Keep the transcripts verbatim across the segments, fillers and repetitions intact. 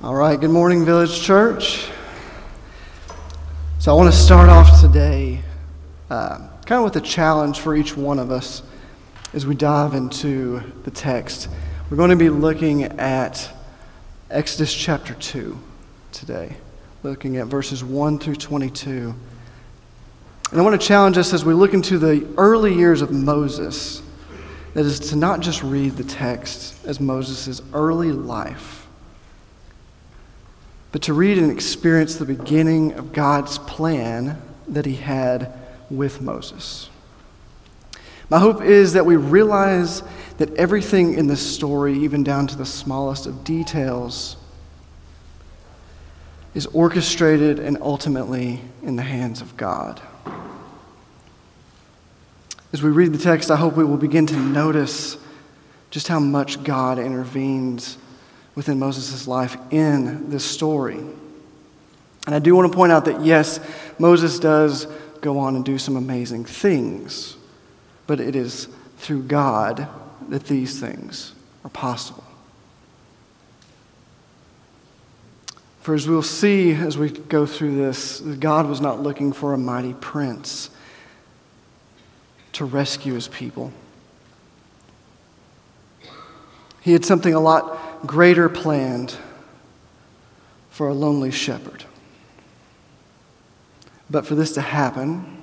All right, good morning, Village Church. So I want to start off today uh, kind of with a challenge for each one of us as we dive into the text. We're going to be looking at Exodus chapter two today, looking at verses one through twenty-two. And I want to challenge us as we look into the early years of Moses, that is to not just read the text as Moses' early life, but to read and experience the beginning of God's plan that he had with Moses. My hope is that we realize that everything in this story, even down to the smallest of details, is orchestrated and ultimately in the hands of God. As we read the text, I hope we will begin to notice just how much God intervenes within Moses' life in this story. And I do want to point out that yes, Moses does go on and do some amazing things, but it is through God that these things are possible. For as we'll see as we go through this, God was not looking for a mighty prince to rescue his people. He had something a lot greater planned for a lonely shepherd. But for this to happen,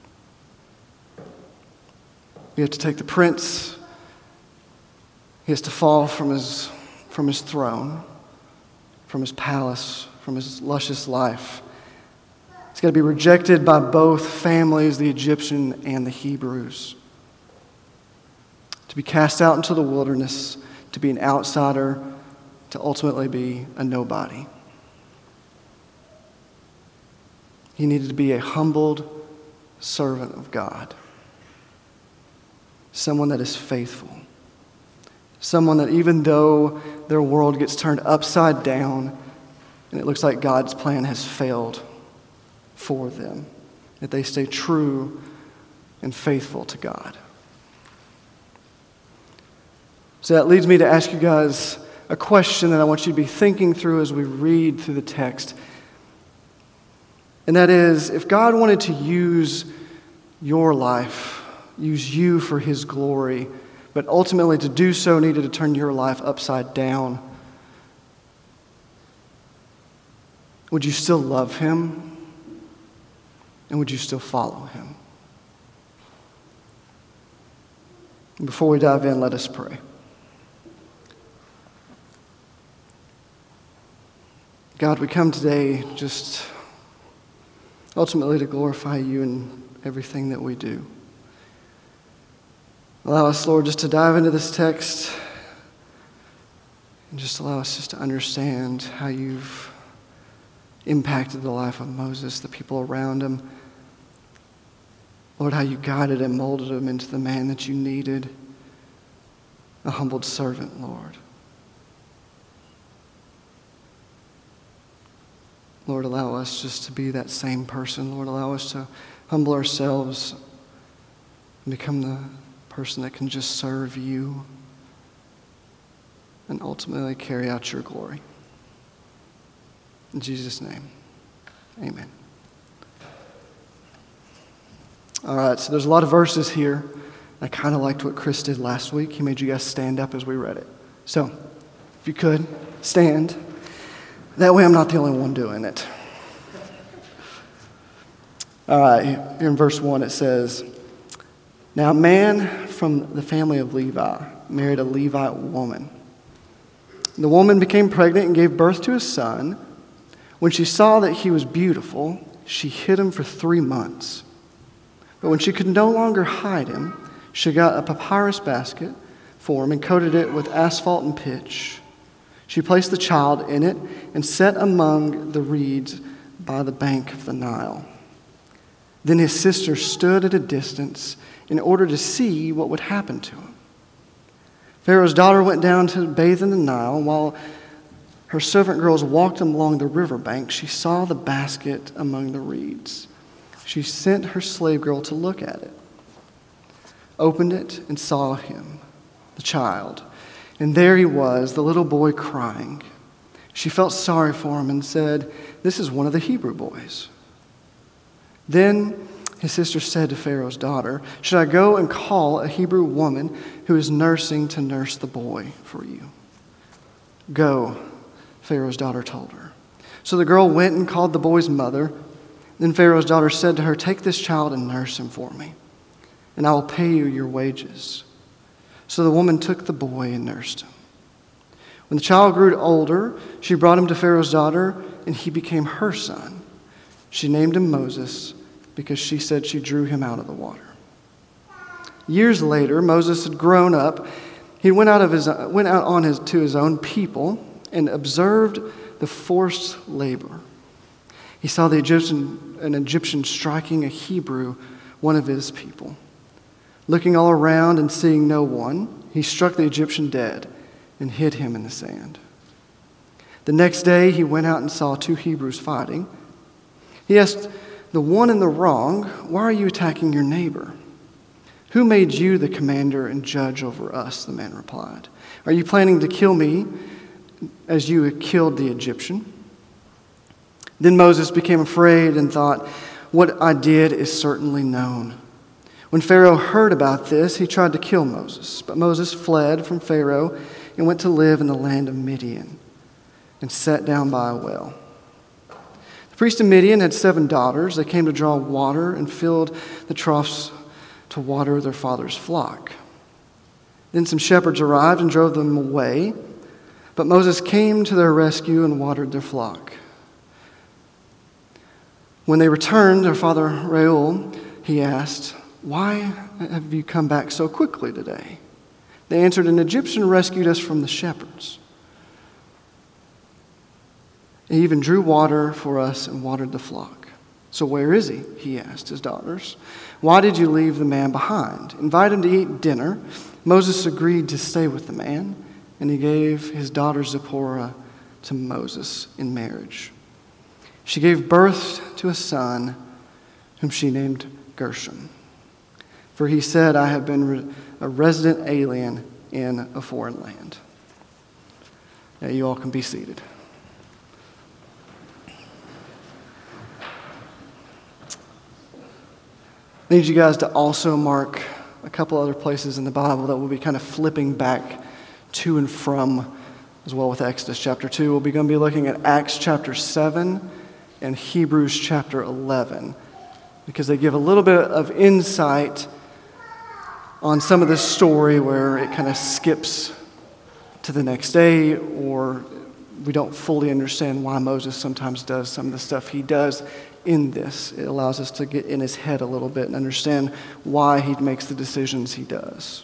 we have to take the prince. He has to fall from his, from his throne, from his palace, from his luscious life. He's got to be rejected by both families, the Egyptian and the Hebrews. To be cast out into the wilderness, to be an outsider, to ultimately be a nobody. He needed to be a humbled servant of God. Someone that is faithful. Someone that even though their world gets turned upside down and it looks like God's plan has failed for them, that they stay true and faithful to God. So that leads me to ask you guys a question that I want you to be thinking through as we read through the text. And that is, if God wanted to use your life, use you for his glory, but ultimately to do so needed to turn your life upside down, would you still love him? And would you still follow him? Before we dive in, let us pray. God, we come today just ultimately to glorify you in everything that we do. Allow us, Lord, just to dive into this text and just allow us just to understand how you've impacted the life of Moses, the people around him. Lord, how you guided and molded him into the man that you needed, a humbled servant, Lord. Lord, allow us just to be that same person. Lord, allow us to humble ourselves and become the person that can just serve you and ultimately carry out your glory. In Jesus' name, amen. All right, so there's a lot of verses here. I kind of liked what Chris did last week. He made you guys stand up as we read it. So, if you could, stand. That way I'm not the only one doing it. All right, here in verse one it says, "Now a man from the family of Levi married a Levite woman. The woman became pregnant and gave birth to a son. When she saw that he was beautiful, she hid him for three months. But when she could no longer hide him, she got a papyrus basket for him and coated it with asphalt and pitch. She placed the child in it and set among the reeds by the bank of the Nile. Then his sister stood at a distance in order to see what would happen to him. Pharaoh's daughter went down to bathe in the Nile, and while her servant girls walked along the riverbank, she saw the basket among the reeds. She sent her slave girl to look at it, opened it, and saw him, the child. And there he was, the little boy crying. She felt sorry for him and said, "This is one of the Hebrew boys." Then his sister said to Pharaoh's daughter, "Should I go and call a Hebrew woman who is nursing to nurse the boy for you?" "Go," Pharaoh's daughter told her. So the girl went and called the boy's mother. Then Pharaoh's daughter said to her, "Take this child and nurse him for me, and I will pay you your wages." So the woman took the boy and nursed him. When the child grew older, she brought him to Pharaoh's daughter, and he became her son. She named him Moses because she said she drew him out of the water. Years later, Moses had grown up. He went out of his went out on his to his own people and observed the forced labor. He saw the Egyptian an Egyptian striking a Hebrew, one of his people. Looking all around and seeing no one, he struck the Egyptian dead and hid him in the sand. The next day, he went out and saw two Hebrews fighting. He asked the one in the wrong, "Why are you attacking your neighbor?" "Who made you the commander and judge over us?" the man replied. "Are you planning to kill me as you had killed the Egyptian?" Then Moses became afraid and thought, "What I did is certainly known." When Pharaoh heard about this, he tried to kill Moses. But Moses fled from Pharaoh and went to live in the land of Midian and sat down by a well. The priest of Midian had seven daughters. They came to draw water and filled the troughs to water their father's flock. Then some shepherds arrived and drove them away. But Moses came to their rescue and watered their flock. When they returned, their father Reuel, he asked, "Why have you come back so quickly today?" They answered, "An Egyptian rescued us from the shepherds. He even drew water for us and watered the flock." "So where is he?" he asked his daughters. "Why did you leave the man behind? Invite him to eat dinner." Moses agreed to stay with the man, and he gave his daughter Zipporah to Moses in marriage. She gave birth to a son whom she named Gershom. For he said, "I have been a resident alien in a foreign land." Now you all can be seated. I need you guys to also mark a couple other places in the Bible that we'll be kind of flipping back to and from, as well with Exodus chapter two. We'll be going to be looking at Acts chapter seven and Hebrews chapter eleven, because they give a little bit of insight on some of this story where it kind of skips to the next day, or we don't fully understand why Moses sometimes does some of the stuff he does in this. It allows us to get in his head a little bit and understand why he makes the decisions he does.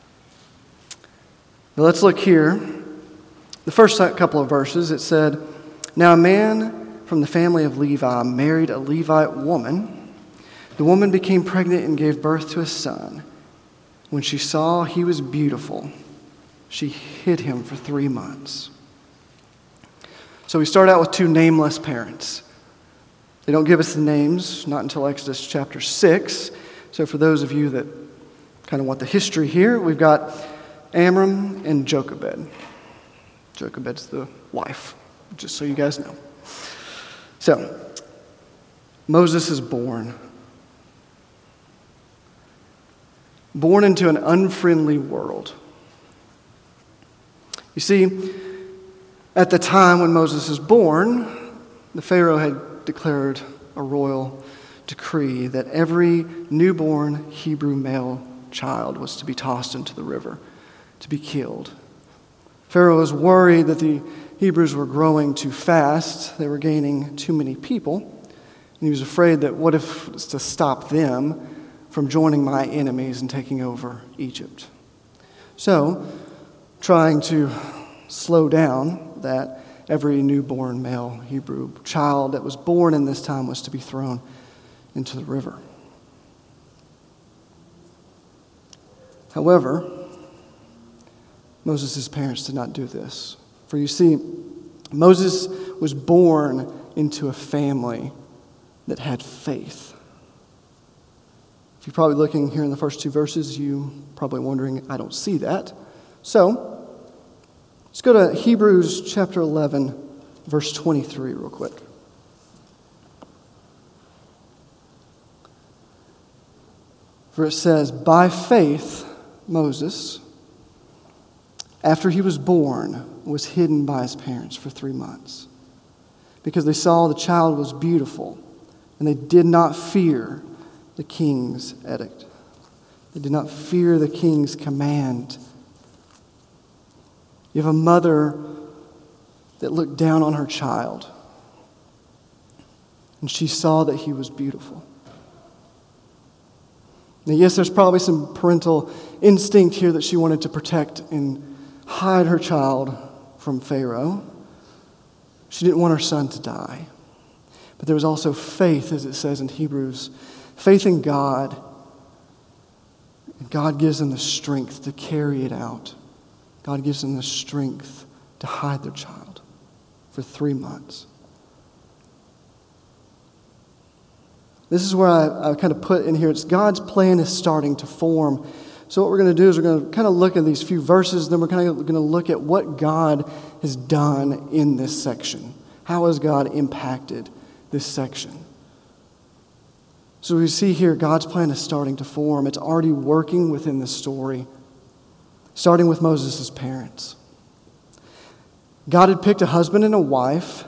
Now let's look here. The first couple of verses, it said, "Now a man from the family of Levi married a Levite woman. The woman became pregnant and gave birth to a son. When she saw he was beautiful, she hid him for three months." So we start out with two nameless parents. They don't give us the names, not until Exodus chapter six. So for those of you that kind of want the history here, we've got Amram and Jochebed. Jochebed's the wife, just so you guys know. So, Moses is born. Born into an unfriendly world. You see, at the time when Moses is born, the Pharaoh had declared a royal decree that every newborn Hebrew male child was to be tossed into the river, to be killed. Pharaoh was worried that the Hebrews were growing too fast. They were gaining too many people. And he was afraid that what if it's to stop them from joining my enemies and taking over Egypt? So, trying to slow down that, every newborn male Hebrew child that was born in this time was to be thrown into the river. However, Moses' parents did not do this. For you see, Moses was born into a family that had faith. If you're probably looking here in the first two verses, you're probably wondering, I don't see that. So, let's go to Hebrews chapter eleven, verse twenty-three real quick. For it says, by faith, Moses, after he was born, was hidden by his parents for three months because they saw the child was beautiful and they did not fear the king's edict. They did not fear the king's command. You have a mother that looked down on her child and she saw that he was beautiful. Now, yes, there's probably some parental instinct here that she wanted to protect and hide her child from Pharaoh. She didn't want her son to die. But there was also faith, as it says in Hebrews, faith in God. And God gives them the strength to carry it out. God gives them the strength to hide their child for three months. This is where I, I kind of put in here, it's God's plan is starting to form. So what we're going to do is we're going to kind of look at these few verses, then we're kind of going to look at what God has done in this section. How has God impacted this section? So we see here God's plan is starting to form. It's already working within the story, starting with Moses' parents. God had picked a husband and a wife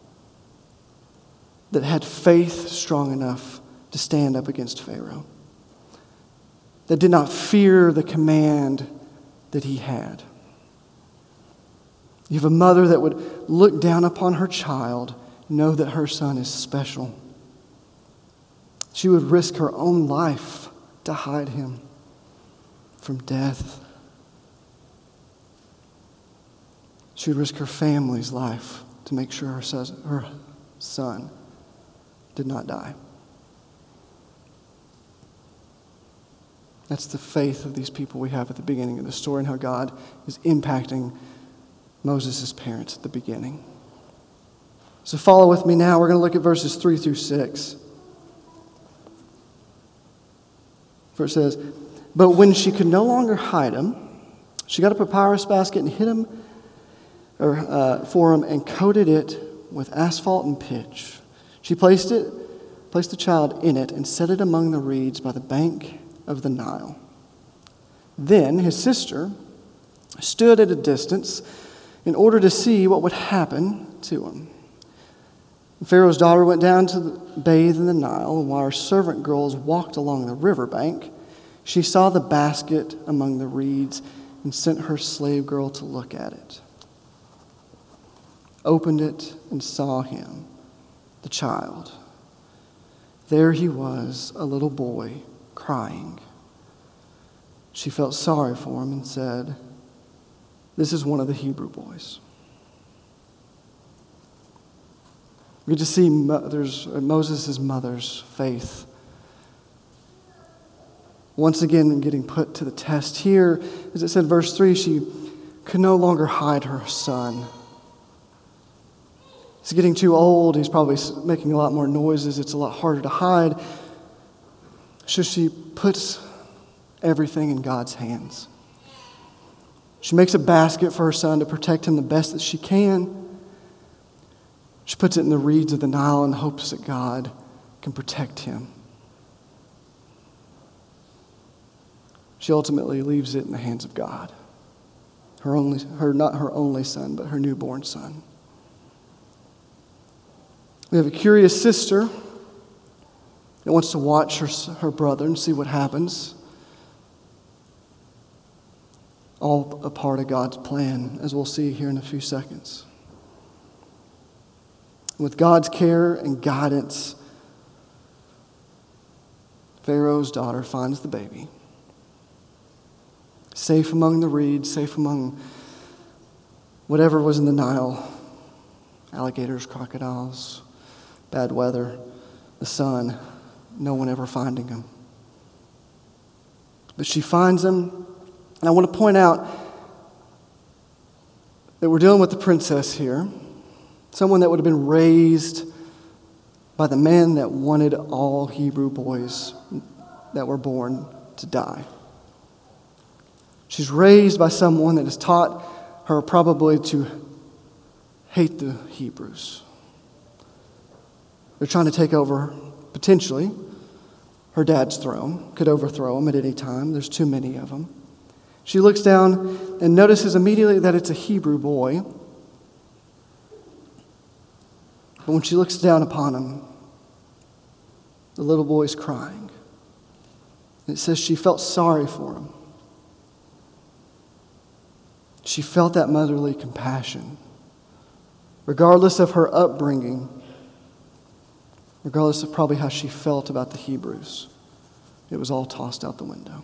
that had faith strong enough to stand up against Pharaoh, that did not fear the command that he had. You have a mother that would look down upon her child, know that her son is special. She would risk her own life to hide him from death. She would risk her family's life to make sure her son, her son did not die. That's the faith of these people we have at the beginning of the story and how God is impacting Moses' parents at the beginning. So follow with me now. We're going to look at verses three through six. For it says, but when she could no longer hide him, she got a papyrus basket and hid him or, uh, for him and coated it with asphalt and pitch. She placed it, placed the child in it and set it among the reeds by the bank of the Nile. Then his sister stood at a distance in order to see what would happen to him. Pharaoh's daughter went down to bathe in the Nile, and while her servant girls walked along the riverbank, she saw the basket among the reeds and sent her slave girl to look at it. Opened it and saw him, the child. There he was, a little boy, crying. She felt sorry for him and said, this is one of the Hebrew boys. We get to see mother's, Moses' mother's faith once again getting put to the test. Here, as it said in verse three, she could no longer hide her son. He's getting too old. He's probably making a lot more noises. It's a lot harder to hide. So she puts everything in God's hands. She makes a basket for her son to protect him the best that she can. She puts it in the reeds of the Nile in hopes that God can protect him. She ultimately leaves it in the hands of God. Her only, her not her only son, but her newborn son. We have a curious sister that wants to watch her, her brother and see what happens. All a part of God's plan, as we'll see here in a few seconds. With God's care and guidance, Pharaoh's daughter finds the baby. Safe among the reeds, safe among whatever was in the Nile. Alligators, crocodiles, bad weather, the sun, no one ever finding him. But she finds him, and I want to point out that we're dealing with the princess here. Someone that would have been raised by the man that wanted all Hebrew boys that were born to die. She's raised by someone that has taught her probably to hate the Hebrews. They're trying to take over, potentially, her dad's throne. Could overthrow him at any time. There's too many of them. She looks down and notices immediately that it's a Hebrew boy. But when she looks down upon him, the little boy's crying. It says she felt sorry for him. She felt that motherly compassion. Regardless of her upbringing, regardless of probably how she felt about the Hebrews, it was all tossed out the window.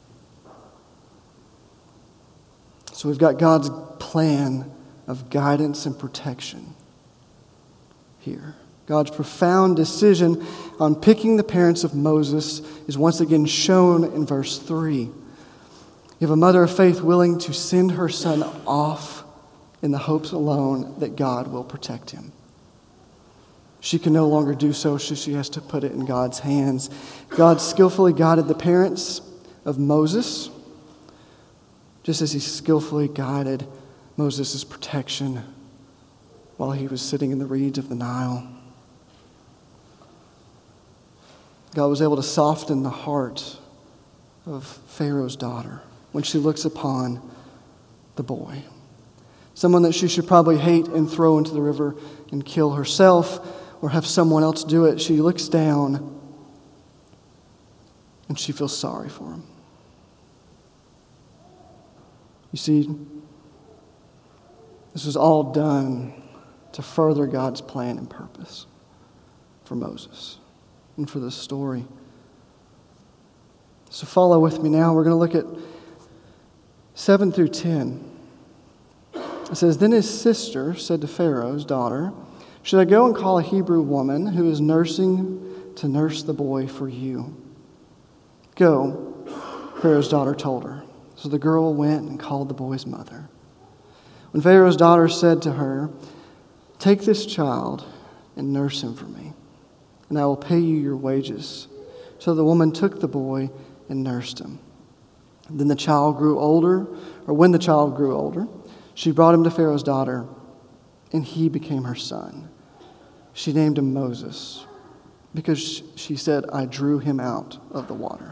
So we've got God's plan of guidance and protection here. God's profound decision on picking the parents of Moses is once again shown in verse three. You have a mother of faith willing to send her son off in the hopes alone that God will protect him. She can no longer do so, so she has to put it in God's hands. God skillfully guided the parents of Moses, just as he skillfully guided Moses' protection while he was sitting in the reeds of the Nile. God was able to soften the heart of Pharaoh's daughter when she looks upon the boy. Someone that she should probably hate and throw into the river and kill herself or have someone else do it. She looks down and she feels sorry for him. You see, this was all done to further God's plan and purpose for Moses and for this story. So follow with me now. We're going to look at seven through ten. It says, Then his sister said to Pharaoh's daughter, Should I go and call a Hebrew woman who is nursing to nurse the boy for you? Go, Pharaoh's daughter told her. So the girl went and called the boy's mother. When Pharaoh's daughter said to her, Take this child and nurse him for me, and I will pay you your wages. So the woman took the boy and nursed him. Then the child grew older, or when the child grew older, she brought him to Pharaoh's daughter, and he became her son. She named him Moses, because she said, I drew him out of the water.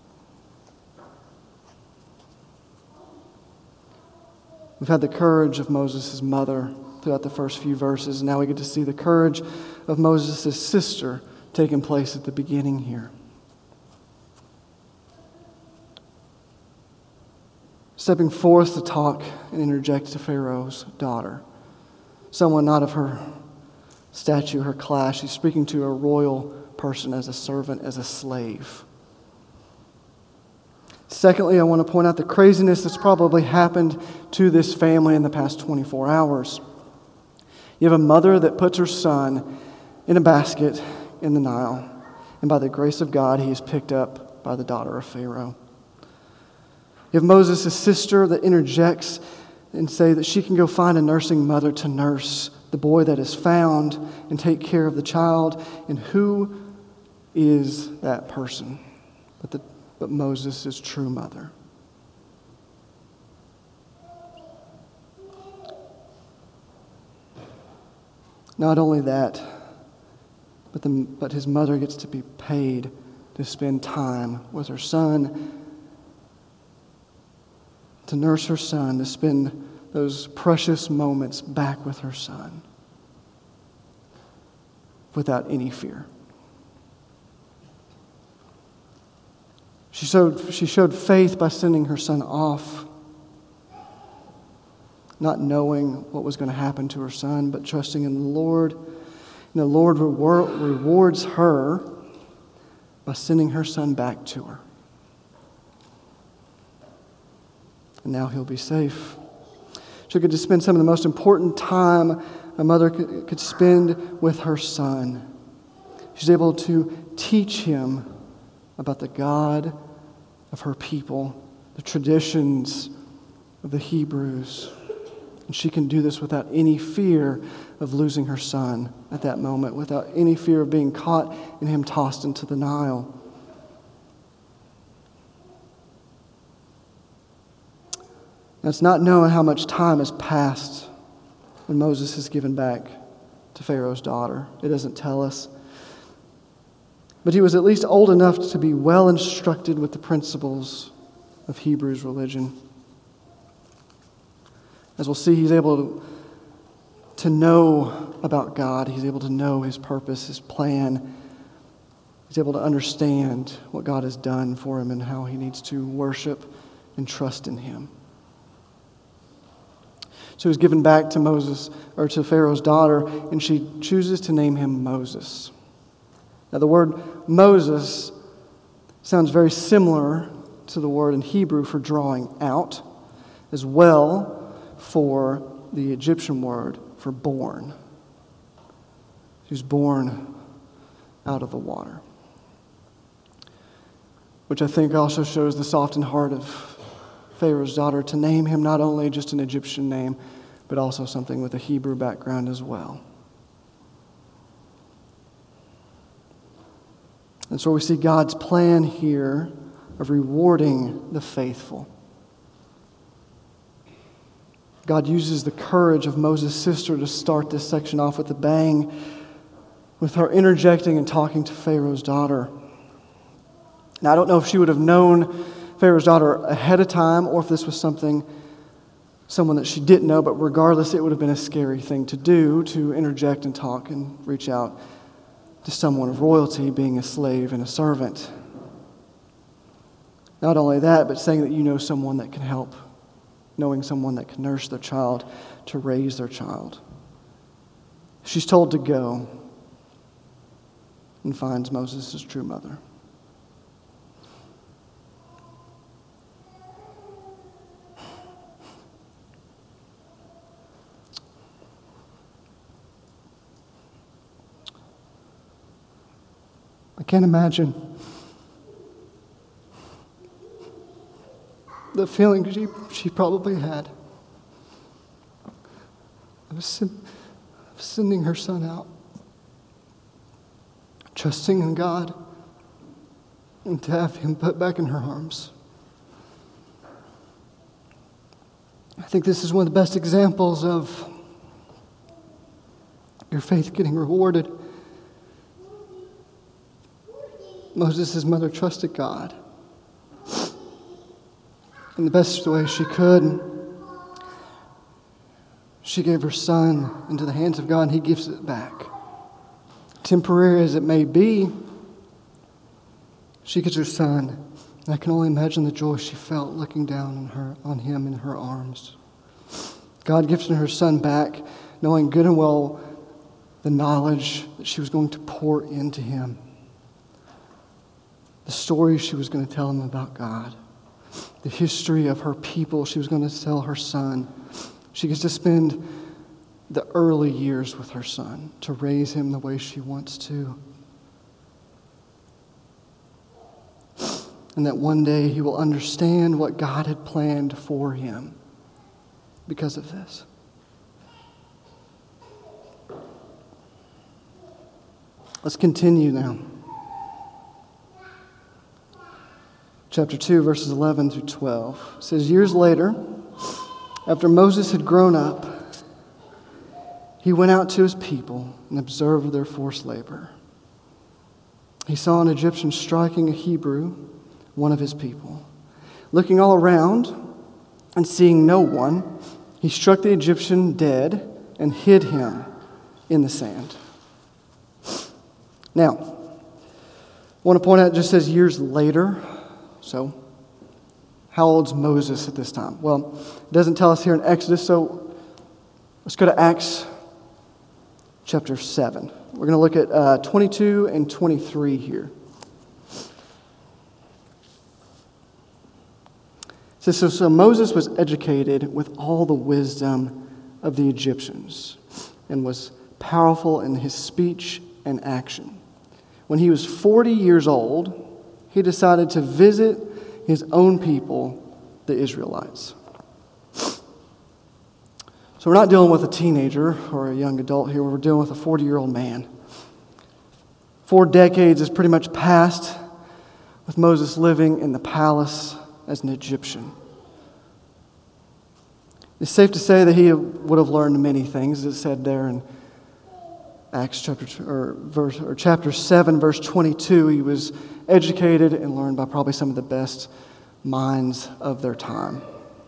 We've had the courage of Moses' mother throughout the first few verses. Now we get to see the courage of Moses' sister taking place at the beginning here. Stepping forth to talk and interject to Pharaoh's daughter. Someone not of her stature, her class. She's speaking to a royal person as a servant, as a slave. Secondly, I want to point out the craziness that's probably happened to this family in the past twenty-four hours. You have a mother that puts her son in a basket in the Nile, and by the grace of God, he is picked up by the daughter of Pharaoh. You have Moses' sister that interjects and say that she can go find a nursing mother to nurse the boy that is found and take care of the child. And who is that person but the but Moses' true mother? Not only that, but, the, but his mother gets to be paid to spend time with her son, to nurse her son, to spend those precious moments back with her son without any fear. She showed, she showed faith by sending her son off, not knowing what was going to happen to her son, but trusting in the Lord. And the Lord reward, rewards her by sending her son back to her. And now he'll be safe. She could just spend some of the most important time a mother could, could spend with her son. She's able to teach him about the God of her people, the traditions of the Hebrews. And she can do this without any fear of losing her son at that moment, without any fear of being caught and him tossed into the Nile. Now, it's not knowing how much time has passed when Moses is given back to Pharaoh's daughter. It doesn't tell us. But he was at least old enough to be well instructed with the principles of Hebrews religion. As we'll see, he's able to, to know about God. He's able to know his purpose, his plan. He's able to understand what God has done for him and how he needs to worship and trust in him. So he's given back to Moses, or to Pharaoh's daughter, and she chooses to name him Moses. Now the word Moses sounds very similar to the word in Hebrew for drawing out, as well for the Egyptian word for born. He was born out of the water. Which I think also shows the softened heart of Pharaoh's daughter to name him not only just an Egyptian name, but also something with a Hebrew background as well. And so we see God's plan here of rewarding the faithful. God uses the courage of Moses' sister to start this section off with a bang, with her interjecting and talking to Pharaoh's daughter. Now, I don't know if she would have known Pharaoh's daughter ahead of time or if this was something, someone that she didn't know, but regardless, it would have been a scary thing to do, to interject and talk and reach out to someone of royalty, being a slave and a servant. Not only that, but saying that you know someone that can help, knowing someone that can nurse their child, to raise their child. She's told to go and finds Moses' true mother. I can't imagine the feeling she, she probably had of sending her son out, trusting in God, and to have him put back in her arms. I think this is one of the best examples of your faith getting rewarded. Moses' mother trusted God in the best way she could. She gave her son into the hands of God, and he gives it back. Temporary as it may be, she gets her son. And I can only imagine the joy she felt looking down on her, on him in her arms. God gives her son back, knowing good and well the knowledge that she was going to pour into him. The story she was going to tell him about God. The history of her people she was going to tell her son. She gets to spend the early years with her son to raise him the way she wants to. And that one day he will understand what God had planned for him because of this. Let's continue now. Chapter two, verses eleven through twelve. It says, years later, after Moses had grown up, he went out to his people and observed their forced labor. He saw an Egyptian striking a Hebrew, one of his people. Looking all around and seeing no one, he struck the Egyptian dead and hid him in the sand. Now, I want to point out it just says years later. So, how old's Moses at this time? Well, it doesn't tell us here in Exodus, so let's go to Acts chapter seven. We're going to look at uh, twenty-two and twenty-three here. It says, so, so Moses was educated with all the wisdom of the Egyptians and was powerful in his speech and action. When he was forty years old, he decided to visit his own people, the Israelites. So we're not dealing with a teenager or a young adult here. We're dealing with a forty-year-old man. Four decades is pretty much passed with Moses living in the palace as an Egyptian. It's safe to say that he would have learned many things, as it said there in Acts chapter two, or verse or chapter seven, verse twenty-two. He was educated and learned by probably some of the best minds of their time.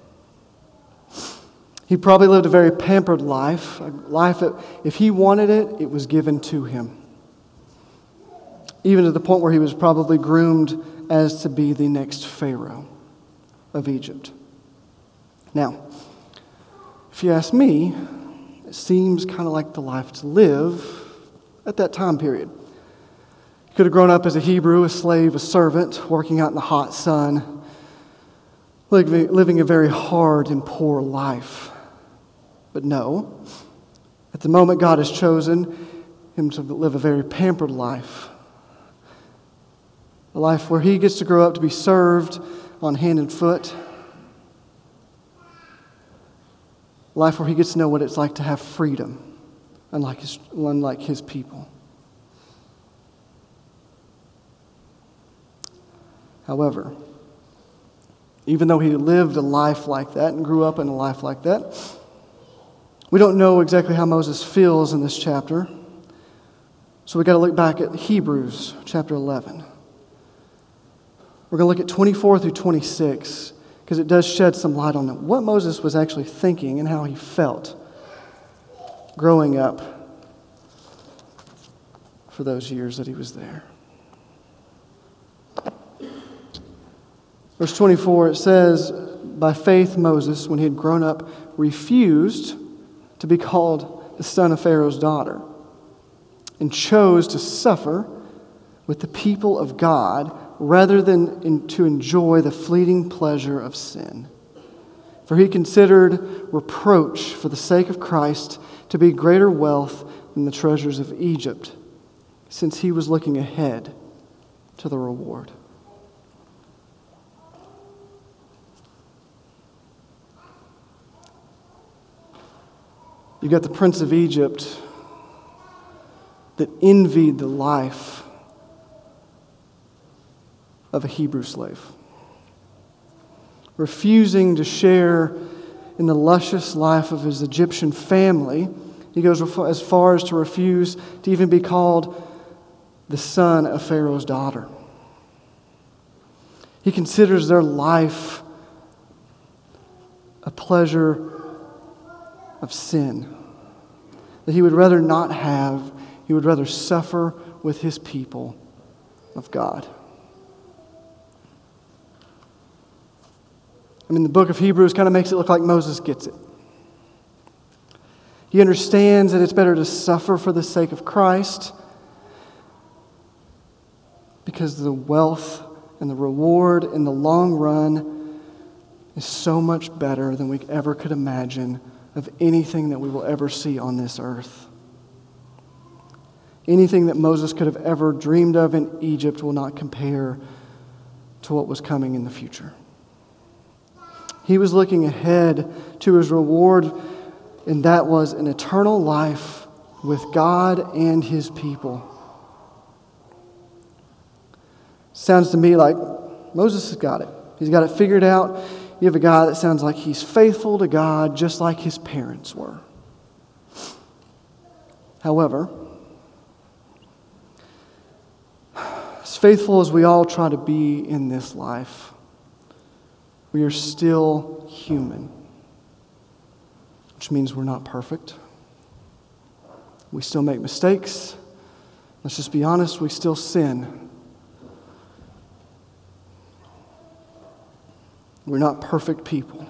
He probably lived a very pampered life, a life that if he wanted it, it was given to him. Even to the point where he was probably groomed as to be the next Pharaoh of Egypt. Now, if you ask me, it seems kind of like the life to live at that time period. He could have grown up as a Hebrew, a slave, a servant, working out in the hot sun, living a very hard and poor life. But no, at the moment God has chosen him to live a very pampered life. A life where he gets to grow up to be served on hand and foot. A life where he gets to know what it's like to have freedom, unlike his, unlike his people. However, even though he lived a life like that and grew up in a life like that, we don't know exactly how Moses feels in this chapter. So we've got to look back at Hebrews chapter eleven. We're going to look at twenty-four through twenty-six because it does shed some light on what Moses was actually thinking and how he felt growing up for those years that he was there. Verse twenty-four, it says, "By faith Moses, when he had grown up, refused to be called the son of Pharaoh's daughter, and chose to suffer with the people of God rather than in, to enjoy the fleeting pleasure of sin. For he considered reproach for the sake of Christ to be greater wealth than the treasures of Egypt, since he was looking ahead to the reward." You've got the prince of Egypt that envied the life of a Hebrew slave, refusing to share in the luscious life of his Egyptian family. He goes as far as to refuse to even be called the son of Pharaoh's daughter. He considers their life a pleasure of sin that he would rather not have. He would rather suffer with his people of God. I mean, the book of Hebrews kind of makes it look like Moses gets it. He understands that it's better to suffer for the sake of Christ because the wealth and the reward in the long run is so much better than we ever could imagine of anything that we will ever see on this earth. Anything that Moses could have ever dreamed of in Egypt will not compare to what was coming in the future. He was looking ahead to his reward, and that was an eternal life with God and his people. Sounds to me like Moses has got it. He's got it figured out. You have a guy that sounds like he's faithful to God just like his parents were. However, as faithful as we all try to be in this life, we are still human, which means we're not perfect. We still make mistakes. Let's just be honest, we still sin. We're not perfect people.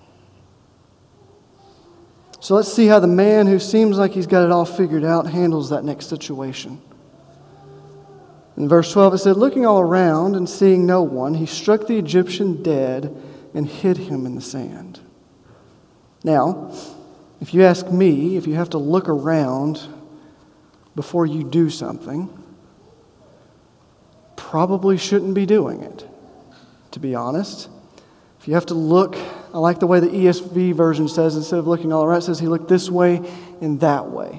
So let's see how the man who seems like he's got it all figured out handles that next situation. In verse twelve it said, "Looking all around and seeing no one, he struck the Egyptian dead and hid him in the sand." Now, if you ask me, if you have to look around before you do something, probably shouldn't be doing it, to be honest. If you have to look, I like the way the E S V version says, instead of looking all around, it says he looked this way and that way.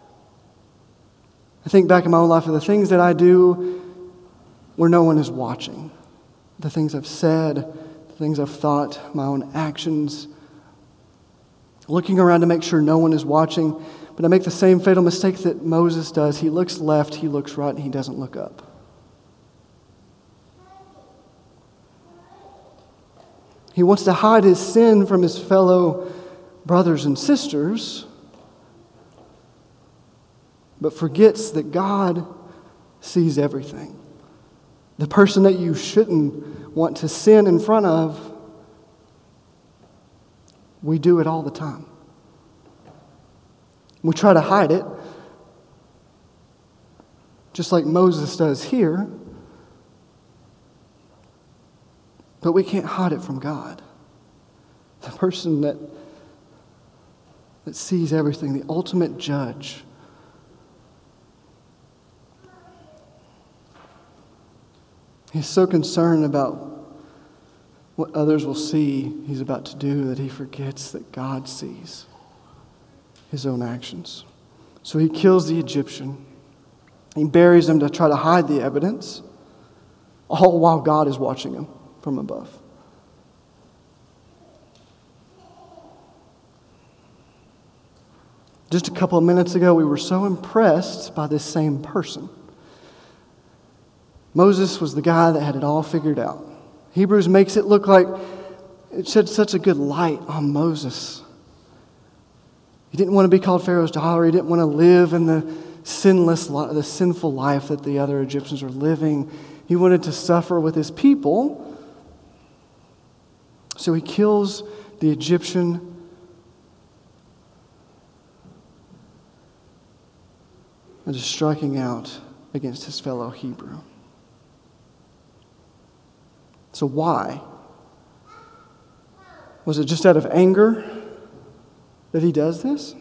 I think back in my own life of the things that I do where no one is watching. The things I've said, the things I've thought, my own actions. looking around to make sure no one is watching. But I make the same fatal mistake that Moses does. He looks left, he looks right, and he doesn't look up. He wants to hide his sin from his fellow brothers and sisters, but forgets that God sees everything. The person that you shouldn't want to sin in front of, we do it all the time. We try to hide it, just like Moses does here, but we can't hide it from God. The person that, that sees everything, the ultimate judge. He's so concerned about what others will see he's about to do that he forgets that God sees his own actions. So he kills the Egyptian. He buries him to try to hide the evidence, all while God is watching him from above. Just a couple of minutes ago, we were so impressed by this same person. Moses was the guy that had it all figured out. Hebrews makes it look like it shed such a good light on Moses. He didn't want to be called Pharaoh's daughter. He didn't want to live in the sinless, the sinful life that the other Egyptians were living. He wanted to suffer with his people. So he kills the Egyptian. And just striking out against his fellow Hebrew. So why? Was it just out of anger that he does this?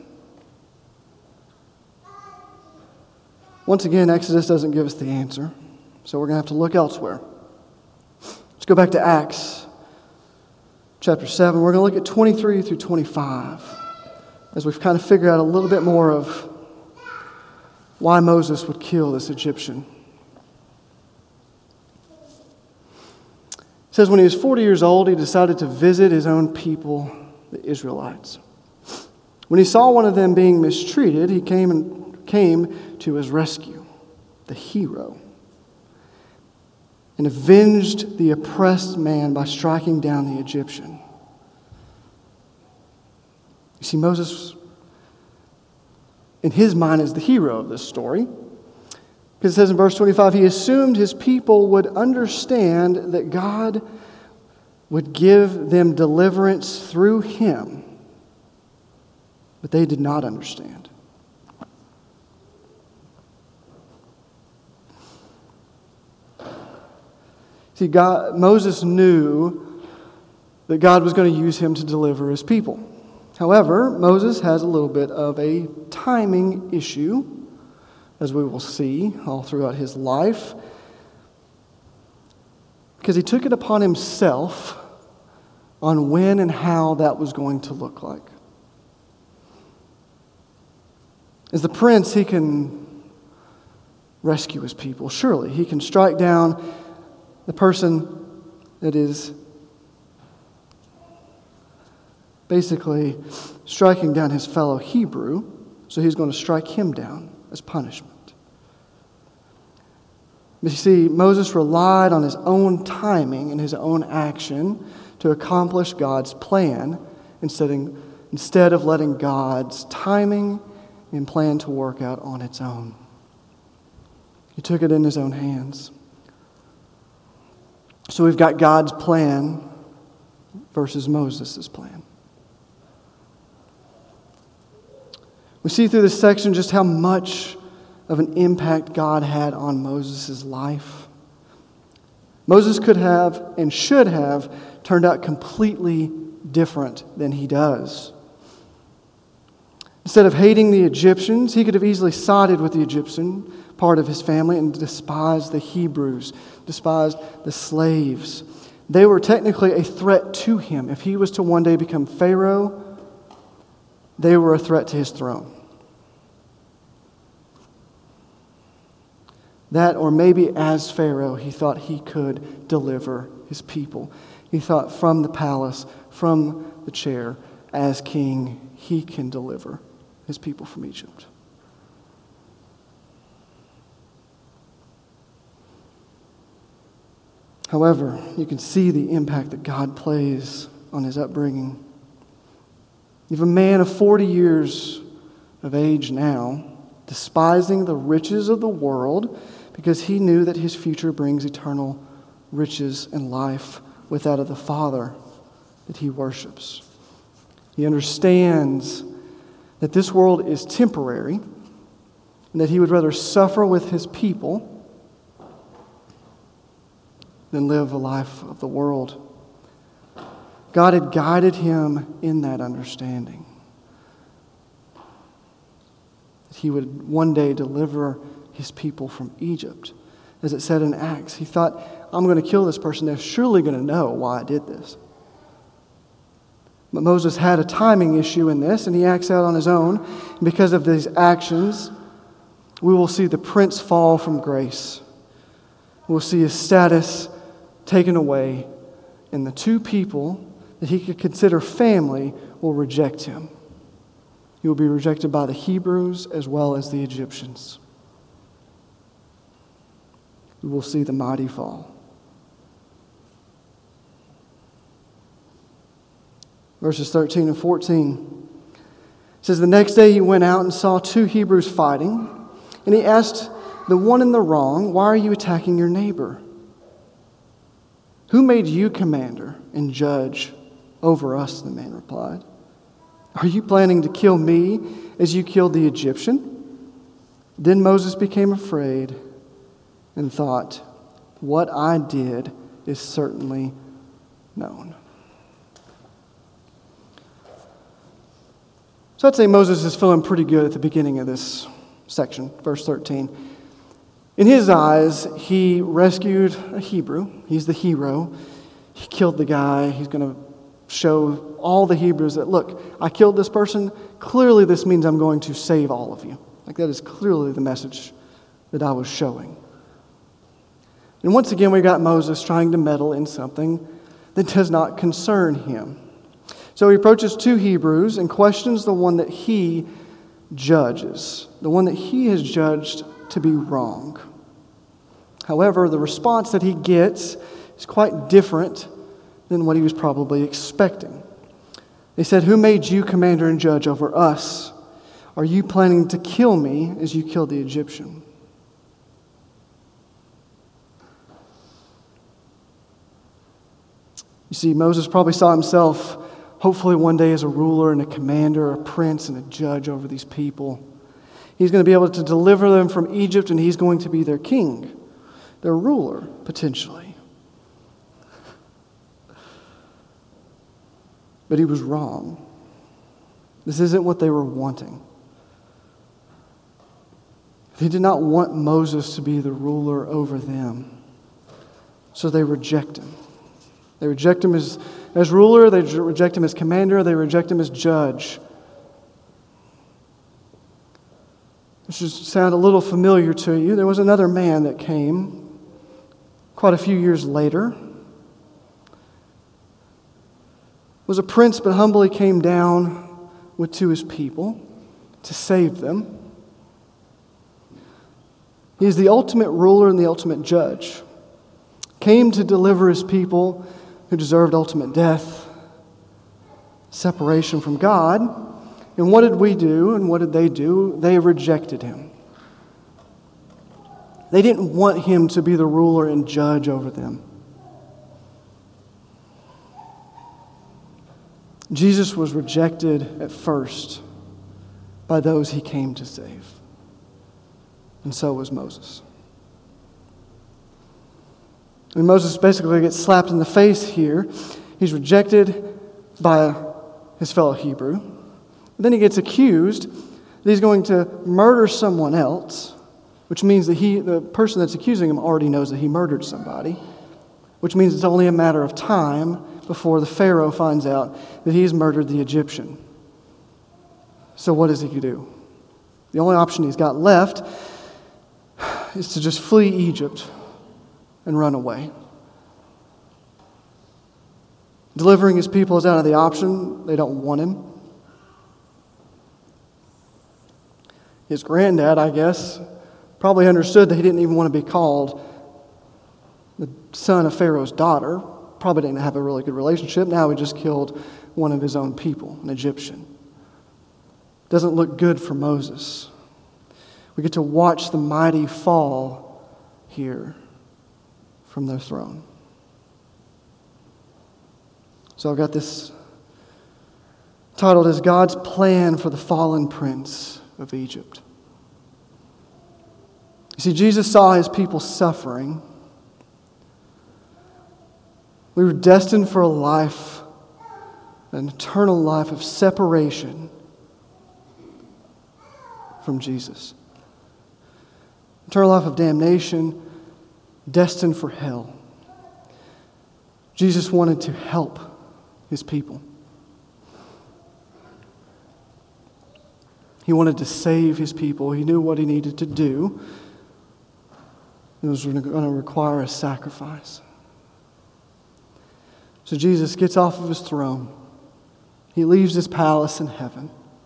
Once again, Exodus doesn't give us the answer, so we're going to have to look elsewhere. Let's go back to Acts chapter seven. We're going to look at twenty-three through twenty-five as we've kind of figured out a little bit more of why Moses would kill this Egyptian. It says when he was forty years old, he decided to visit his own people, the Israelites. When he saw one of them being mistreated, he came and came to his rescue, the hero, and avenged the oppressed man by striking down the Egyptian. You see, Moses, in his mind, is the hero of this story. Because it says in verse twenty-five, he assumed his people would understand that God would give them deliverance through him. But they did not understand. See, God, Moses knew that God was going to use him to deliver his people. However, Moses has a little bit of a timing issue, as we will see all throughout his life, because he took it upon himself on when and how that was going to look like. As the prince, he can rescue his people. Surely, he can strike down the person that is basically striking down his fellow Hebrew, so he's going to strike him down as punishment. But you see, Moses relied on his own timing and his own action to accomplish God's plan instead of, instead of letting God's timing and plan to work out on its own. He took it in his own hands. So we've got God's plan versus Moses' plan. We see through this section just how much of an impact God had on Moses' life. Moses could have and should have turned out completely different than he does. Instead of hating the Egyptians, he could have easily sided with the Egyptian part of his family and despised the Hebrews, despised the slaves. They were technically a threat to him. If he was to one day become Pharaoh, they were a threat to his throne. That, or maybe as Pharaoh, he thought he could deliver his people. He thought from the palace, from the chair, as king, he can deliver his people from Egypt. However, you can see the impact that God plays on his upbringing. You have a man of forty years of age now, despising the riches of the world because he knew that his future brings eternal riches and life with that of the Father that he worships. He understands that this world is temporary and that he would rather suffer with his people than live a life of the world. God had guided him in that understanding. That he would one day deliver his people from Egypt. As it said in Acts, he thought, I'm going to kill this person. They're surely going to know why I did this. But Moses had a timing issue in this, and he acts out on his own. And because of these actions, we will see the prince fall from grace. We'll see his status taken away, and the two people that he could consider family will reject him. He will be rejected by the Hebrews as well as the Egyptians. We will see the mighty fall. Verses thirteen and fourteen. It says, the next day he went out and saw two Hebrews fighting, and he asked the one in the wrong, why are you attacking your neighbor? Who made you commander and judge over us? The man replied. Are you planning to kill me as you killed the Egyptian? Then Moses became afraid and thought, what I did is certainly known. So I'd say Moses is feeling pretty good at the beginning of this section, verse thirteen. In his eyes, he rescued a Hebrew. He's the hero. He killed the guy. He's going to show all the Hebrews that, look, I killed this person. Clearly this means I'm going to save all of you. Like that is clearly the message that I was showing. And once again, we got Moses trying to meddle in something that does not concern him. So he approaches two Hebrews and questions the one that he judges, the one that he has judged to be wrong. However, the response that he gets is quite different than what he was probably expecting. They said, who made you commander and judge over us? Are you planning to kill me as you killed the Egyptian? You see, Moses probably saw himself hopefully one day as a ruler and a commander, a prince and a judge over these people. He's going to be able to deliver them from Egypt, and he's going to be their king, their ruler, potentially. But he was wrong. This isn't what they were wanting. They did not want Moses to be the ruler over them. So they reject him. They reject him as, as ruler, they reject him as commander, they reject him as judge. This should sound a little familiar to you. There was another man that came quite a few years later. Was a prince, but humbly came down with to his people to save them. He is the ultimate ruler and the ultimate judge. Came to deliver his people who deserved ultimate death, separation from God. And what did we do and what did they do? They rejected him. They didn't want him to be the ruler and judge over them. Jesus was rejected at first by those he came to save. And so was Moses. And Moses basically gets slapped in the face here. He's rejected by his fellow Hebrew. Then he gets accused that he's going to murder someone else, which means that he, the person that's accusing him already knows that he murdered somebody, which means it's only a matter of time before the Pharaoh finds out that he's murdered the Egyptian. So what does he do? The only option he's got left is to just flee Egypt and run away. Delivering his people is out of the option. They don't want him. His granddad, I guess, probably understood that he didn't even want to be called the son of Pharaoh's daughter. Probably didn't have a really good relationship. Now he just killed one of his own people, an Egyptian. Doesn't look good for Moses. We get to watch the mighty fall here from their throne. So I've got this titled as God's Plan for the Fallen Prince of Egypt. You see, Jesus saw his people suffering. We were destined for a life, an eternal life of separation from Jesus. Eternal life of damnation, destined for hell. Jesus wanted to help his people. He wanted to save his people. He knew what he needed to do. It was going to require a sacrifice. So Jesus gets off of his throne. He leaves his palace in heaven.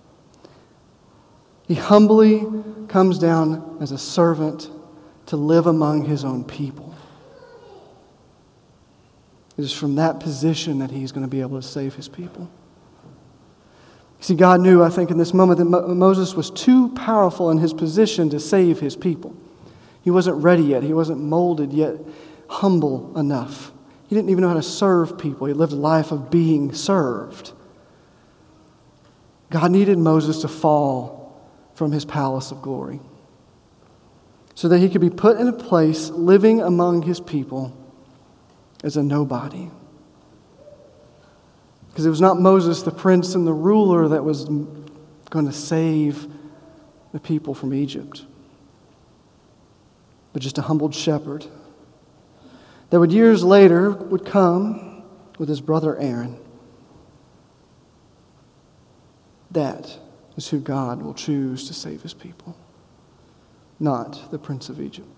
He humbly comes down as a servant to live among his own people. It is from that position that he's going to be able to save his people. See, God knew, I think, in this moment that Mo- Moses was too powerful in his position to save his people. He wasn't ready yet. He wasn't molded yet, humble enough. He didn't even know how to serve people. He lived a life of being served. God needed Moses to fall from his palace of glory so that he could be put in a place living among his people as a nobody. Because it was not Moses, the prince and the ruler, that was going to save the people from Egypt, but just a humbled shepherd that would years later would come with his brother Aaron. That is who God will choose to save his people, not the prince of Egypt.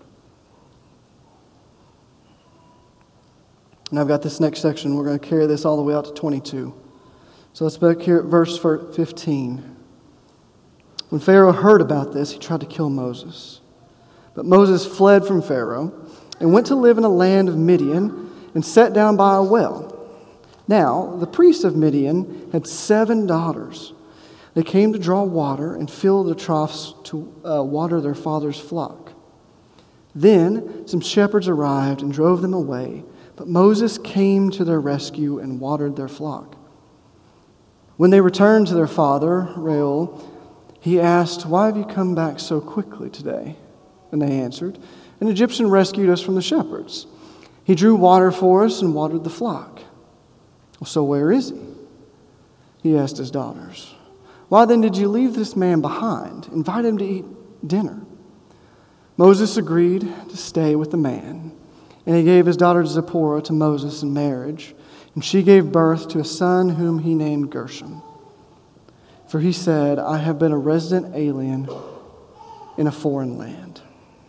And I've got this next section. We're going to carry this all the way out to twenty-two. So let's back here at verse fifteen. When Pharaoh heard about this, he tried to kill Moses. But Moses fled from Pharaoh and went to live in a land of Midian and sat down by a well. Now, the priest of Midian had seven daughters. They came to draw water and fill their troughs to uh, water their father's flock. Then some shepherds arrived and drove them away. But Moses came to their rescue and watered their flock. When they returned to their father, Reuel, he asked, "Why have you come back so quickly today?" And they answered, "An Egyptian rescued us from the shepherds. He drew water for us and watered the flock." "Well, so where is he?" he asked his daughters. "Why then did you leave this man behind? Invite him to eat dinner." Moses agreed to stay with the man. And he gave his daughter Zipporah to Moses in marriage, and she gave birth to a son whom he named Gershom. For he said, "I have been a resident alien in a foreign land."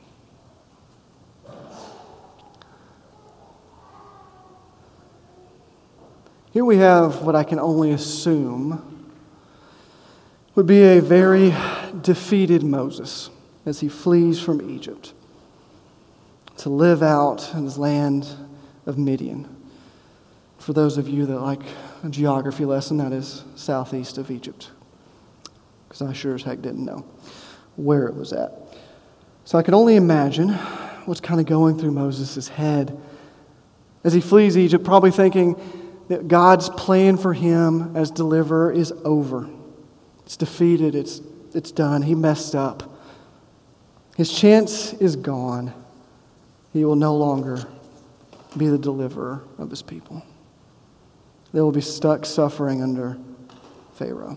Here we have what I can only assume would be a very defeated Moses as he flees from Egypt to live out in his land of Midian. For those of you that like a geography lesson, that is southeast of Egypt. Because I sure as heck didn't know where it was at. So I can only imagine what's kind of going through Moses' head as he flees Egypt, probably thinking that God's plan for him as deliverer is over. It's defeated, it's, it's done, he messed up. His chance is gone. He will no longer be the deliverer of his people. They will be stuck suffering under Pharaoh.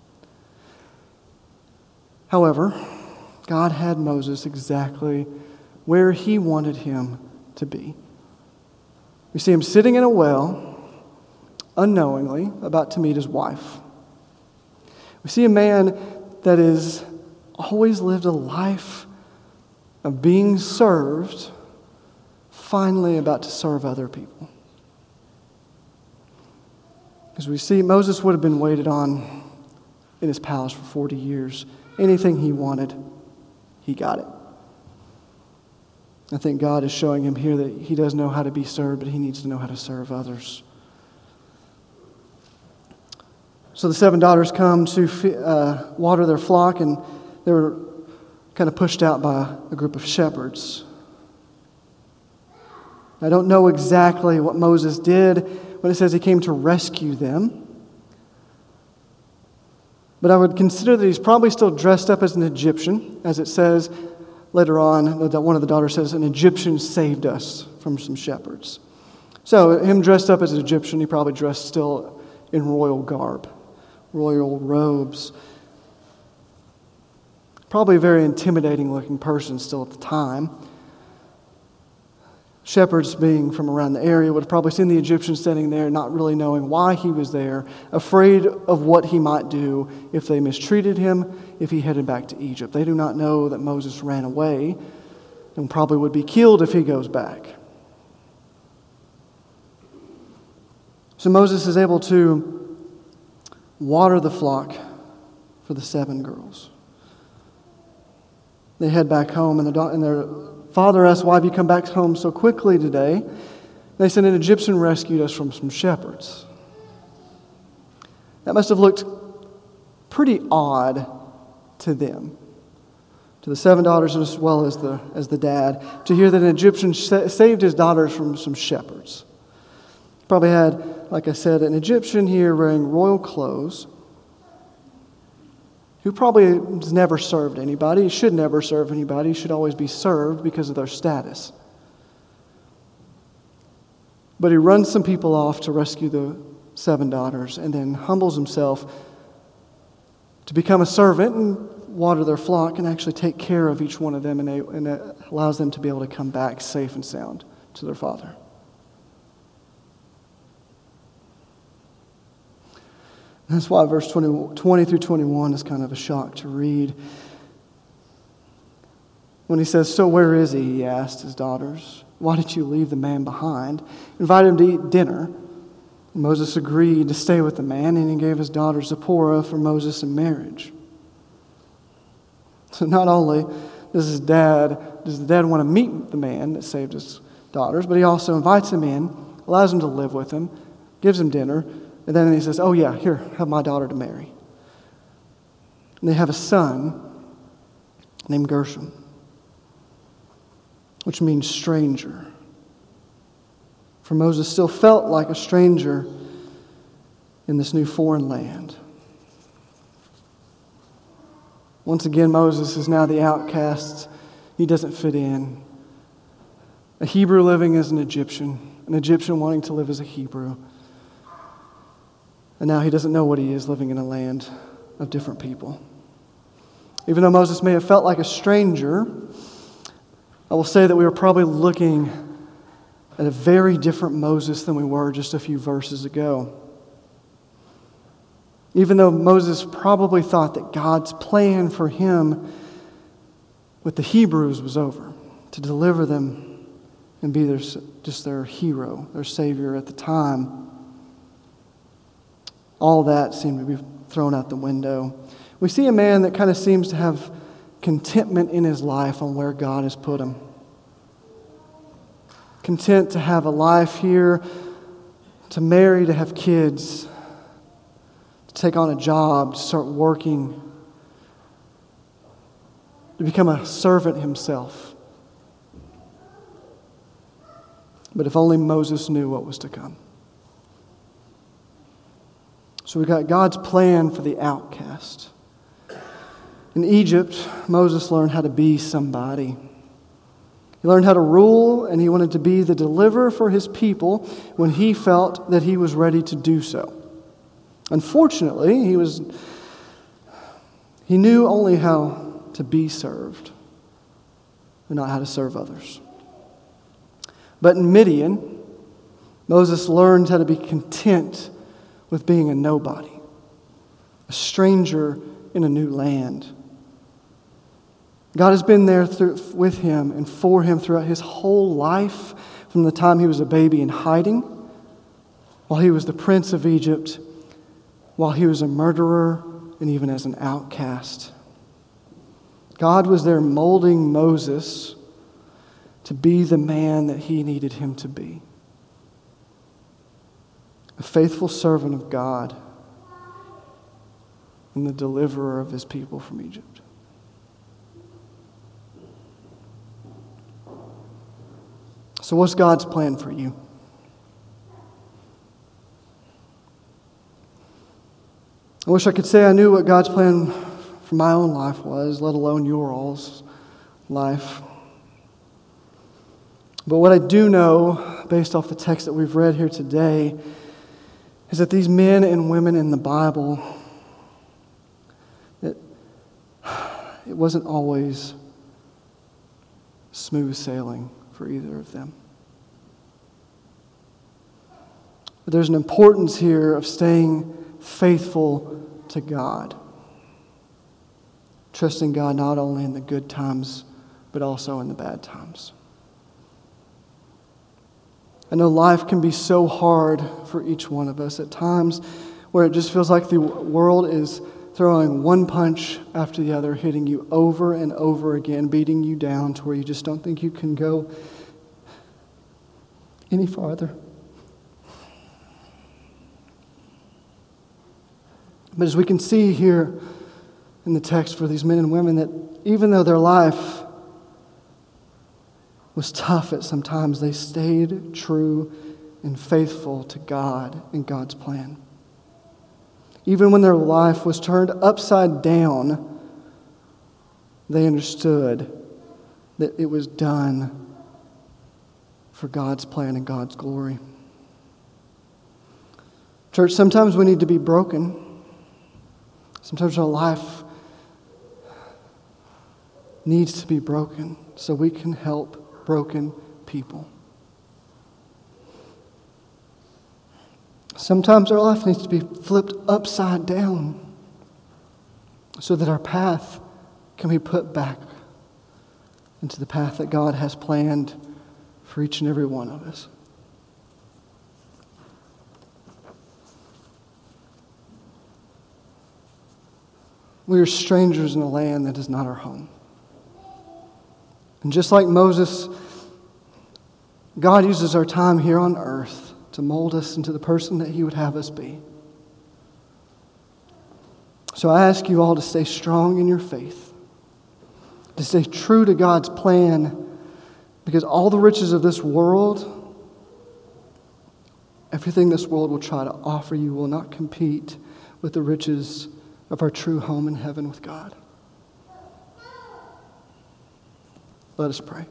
However, God had Moses exactly where he wanted him to be. We see him sitting in a well, unknowingly, about to meet his wife. We see a man that has always lived a life of being served, finally about to serve other people. As we see, Moses would have been waited on in his palace for forty years. Anything he wanted, he got it. I think God is showing him here that he does know how to be served, but he needs to know how to serve others. So the seven daughters come to uh, water their flock, and they were kind of pushed out by a group of shepherds. I don't know exactly what Moses did when it says he came to rescue them. But I would consider that he's probably still dressed up as an Egyptian, as it says later on, one of the daughters says, an Egyptian saved us from some shepherds. So him dressed up as an Egyptian, he probably dressed still in royal garb, royal robes. Probably a very intimidating looking person still at the time. Shepherds, being from around the area, would have probably seen the Egyptian standing there, not really knowing why he was there, afraid of what he might do if they mistreated him, if he headed back to Egypt. They do not know that Moses ran away and probably would be killed if he goes back. So Moses is able to water the flock for the seven girls. They head back home, and, the, and their father asks, "Why have you come back home so quickly today?" They said, "An Egyptian rescued us from some shepherds." That must have looked pretty odd to them, to the seven daughters as well as the, as the dad, to hear that an Egyptian sa- saved his daughters from some shepherds. Probably had, like I said, an Egyptian here wearing royal clothes, who probably has never served anybody. He should never serve anybody. He should always be served because of their status. But he runs some people off to rescue the seven daughters and then humbles himself to become a servant and water their flock and actually take care of each one of them, and, they, and it allows them to be able to come back safe and sound to their father. That's why verse twenty, twenty through twenty-one is kind of a shock to read. When he says, "So where is he?" he asked his daughters. "Why did you leave the man behind?" Invited him to eat dinner. Moses agreed to stay with the man, and he gave his daughter Zipporah for Moses in marriage. So not only does his dad, does the dad want to meet the man that saved his daughters, but he also invites him in, allows him to live with him, gives him dinner, and then he says, "Oh yeah, here, have my daughter to marry." And they have a son named Gershom, which means stranger. For Moses still felt like a stranger in this new foreign land. Once again, Moses is now the outcast. He doesn't fit in. A Hebrew living as an Egyptian, an Egyptian wanting to live as a Hebrew. And now he doesn't know what he is living in a land of different people. Even though Moses may have felt like a stranger, I will say that we were probably looking at a very different Moses than we were just a few verses ago. Even though Moses probably thought that God's plan for him with the Hebrews was over, to deliver them and be their, just their hero, their savior at the time, all that seemed to be thrown out the window. We see a man that kind of seems to have contentment in his life on where God has put him. Content to have a life here, to marry, to have kids, to take on a job, to start working, to become a servant himself. But if only Moses knew what was to come. So we've got God's plan for the outcast. In Egypt, Moses learned how to be somebody. He learned how to rule, and he wanted to be the deliverer for his people when he felt that he was ready to do so. Unfortunately, he was he knew only how to be served, but not how to serve others. But in Midian, Moses learned how to be content with being a nobody, a stranger in a new land. God has been there through, with him and for him throughout his whole life, from the time he was a baby in hiding, while he was the prince of Egypt, while he was a murderer and even as an outcast. God was there molding Moses to be the man that he needed him to be. A faithful servant of God and the deliverer of his people from Egypt. So what's God's plan for you? I wish I could say I knew what God's plan for my own life was, let alone your all's life. But what I do know, based off the text that we've read here today, is that these men and women in the Bible, it, it wasn't always smooth sailing for either of them. But there's an importance here of staying faithful to God. Trusting God not only in the good times, but also in the bad times. I know life can be so hard for each one of us at times where it just feels like the world is throwing one punch after the other, hitting you over and over again, beating you down to where you just don't think you can go any farther. But as we can see here in the text for these men and women, that even though their life was tough at some times, they stayed true and faithful to God and God's plan. Even when their life was turned upside down, they understood that it was done for God's plan and God's glory. Church, sometimes we need to be broken. Sometimes our life needs to be broken so we can help broken people. Sometimes our life needs to be flipped upside down so that our path can be put back into the path that God has planned for each and every one of us. We are strangers in a land that is not our home. And just like Moses, God uses our time here on earth to mold us into the person that He would have us be. So I ask you all to stay strong in your faith, to stay true to God's plan, because all the riches of this world, everything this world will try to offer you will not compete with the riches of our true home in heaven with God. Let us pray.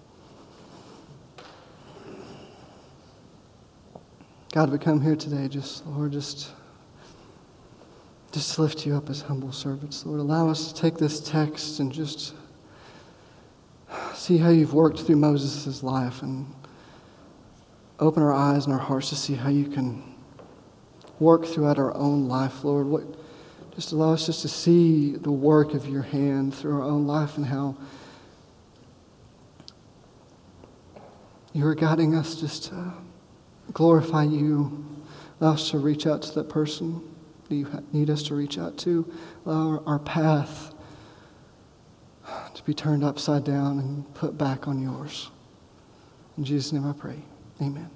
God, we come here today just, Lord, just, just to lift you up as humble servants. Lord, allow us to take this text and just see how you've worked through Moses' life and open our eyes and our hearts to see how you can work throughout our own life, Lord. What, just allow us just to see the work of your hand through our own life and how you are guiding us just to glorify you. Allow us to reach out to that person that you need us to reach out to. Allow our, our path to be turned upside down and put back on yours. In Jesus' name I pray. Amen.